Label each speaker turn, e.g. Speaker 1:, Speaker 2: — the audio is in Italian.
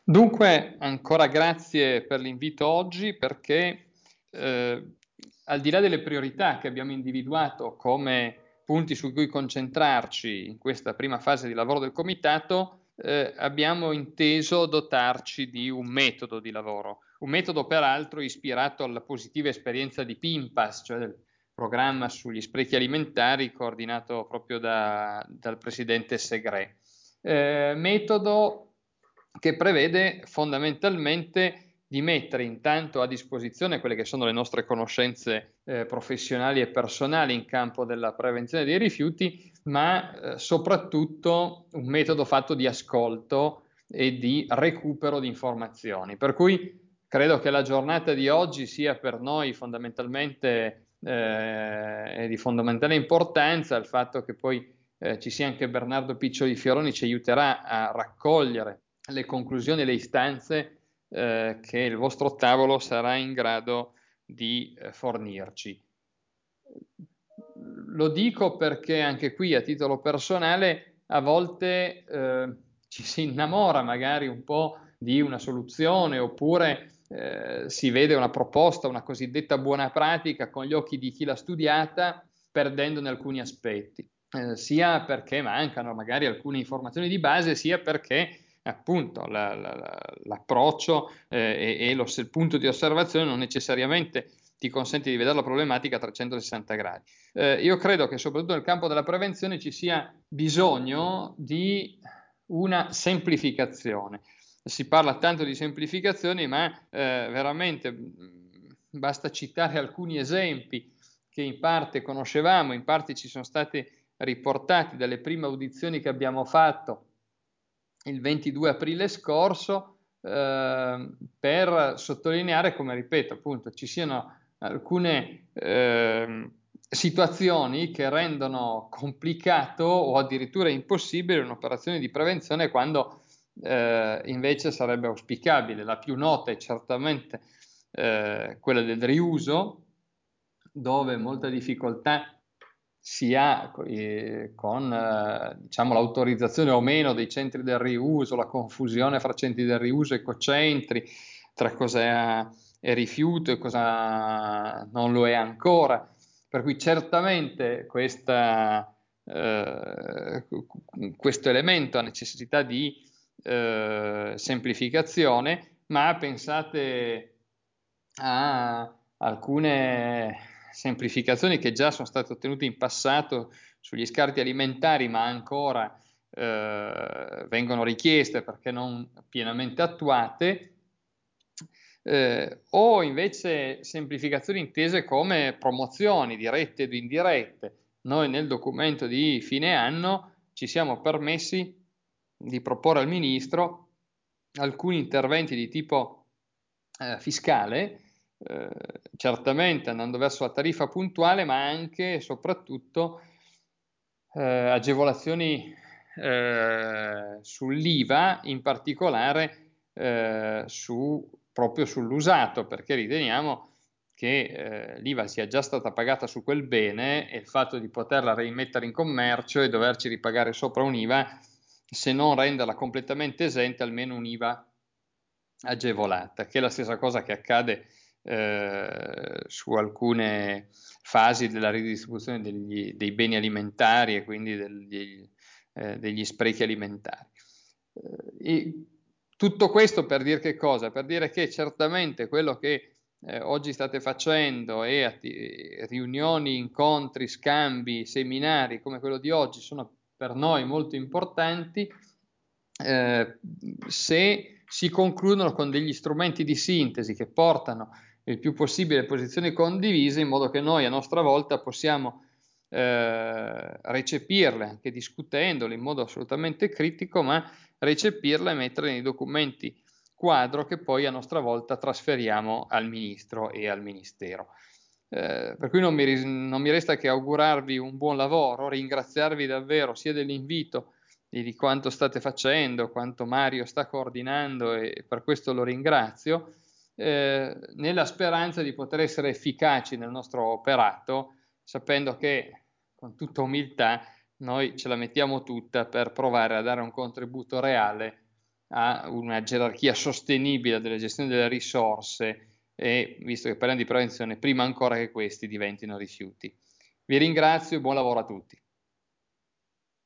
Speaker 1: Dunque, ancora grazie per l'invito oggi perché al di là delle priorità che abbiamo individuato come punti su cui concentrarci in questa prima fase di lavoro del comitato, abbiamo inteso dotarci di un metodo di lavoro, un metodo peraltro ispirato alla positiva esperienza di PIMPAS, cioè del programma sugli sprechi alimentari coordinato proprio dal presidente Segre. Metodo che prevede fondamentalmente di mettere intanto a disposizione quelle che sono le nostre conoscenze professionali e personali in campo della prevenzione dei rifiuti, ma soprattutto un metodo fatto di ascolto e di recupero di informazioni. Per cui credo che la giornata di oggi sia per noi fondamentalmente di fondamentale importanza il fatto che poi ci sia anche Bernardo Piccioli Fioroni ci aiuterà a raccogliere le conclusioni e le istanze che il vostro tavolo sarà in grado di fornirci. Lo dico perché anche qui a titolo personale a volte ci si innamora magari un po' di una soluzione oppure si vede una proposta, una cosiddetta buona pratica con gli occhi di chi l'ha studiata, perdendone alcuni aspetti, sia perché mancano magari alcune informazioni di base, sia perché appunto l'approccio il punto di osservazione non necessariamente ti consente di vedere la problematica a 360 gradi. Io credo che soprattutto nel campo della prevenzione ci sia bisogno di una semplificazione. Si parla tanto di semplificazioni, ma veramente basta citare alcuni esempi che in parte conoscevamo, in parte ci sono stati riportati dalle prime audizioni che abbiamo fatto il 22 aprile scorso per sottolineare come, ripeto, appunto, ci siano alcune situazioni che rendono complicato o addirittura impossibile un'operazione di prevenzione quando invece sarebbe auspicabile. La più nota è certamente quella del riuso, dove molta difficoltà si ha con diciamo, l'autorizzazione o meno dei centri del riuso, la confusione fra centri del riuso e ecocentri, tra cosa è rifiuto e cosa non lo è ancora. Per cui certamente questo elemento ha necessità di semplificazione, ma pensate a alcune semplificazioni che già sono state ottenute in passato sugli scarti alimentari, ma ancora vengono richieste perché non pienamente attuate, o invece semplificazioni intese come promozioni dirette ed indirette. Noi nel documento di fine anno ci siamo permessi di proporre al Ministro alcuni interventi di tipo fiscale, certamente andando verso la tariffa puntuale, ma anche e soprattutto agevolazioni sull'IVA, in particolare proprio sull'usato, perché riteniamo che l'IVA sia già stata pagata su quel bene e il fatto di poterla rimettere in commercio e doverci ripagare sopra un'IVA, se non renderla completamente esente, almeno un'IVA agevolata, che è la stessa cosa che accade su alcune fasi della ridistribuzione dei beni alimentari e quindi degli sprechi alimentari. Tutto questo per dire che cosa? Per dire che certamente quello che oggi state facendo e riunioni, incontri, scambi, seminari come quello di oggi sono per noi molto importanti se si concludono con degli strumenti di sintesi che portano il più possibile posizioni condivise in modo che noi a nostra volta possiamo recepirle anche discutendole in modo assolutamente critico, ma recepirle e metterle nei documenti quadro che poi a nostra volta trasferiamo al Ministro e al Ministero. Per cui non mi resta che augurarvi un buon lavoro, ringraziarvi davvero sia dell'invito di quanto state facendo, quanto Mario sta coordinando e per questo lo ringrazio, nella speranza di poter essere efficaci nel nostro operato, sapendo che con tutta umiltà noi ce la mettiamo tutta per provare a dare un contributo reale a una gerarchia sostenibile della gestione delle risorse e, visto che parliamo di prevenzione, prima ancora che questi diventino rifiuti. Vi ringrazio e buon lavoro a tutti.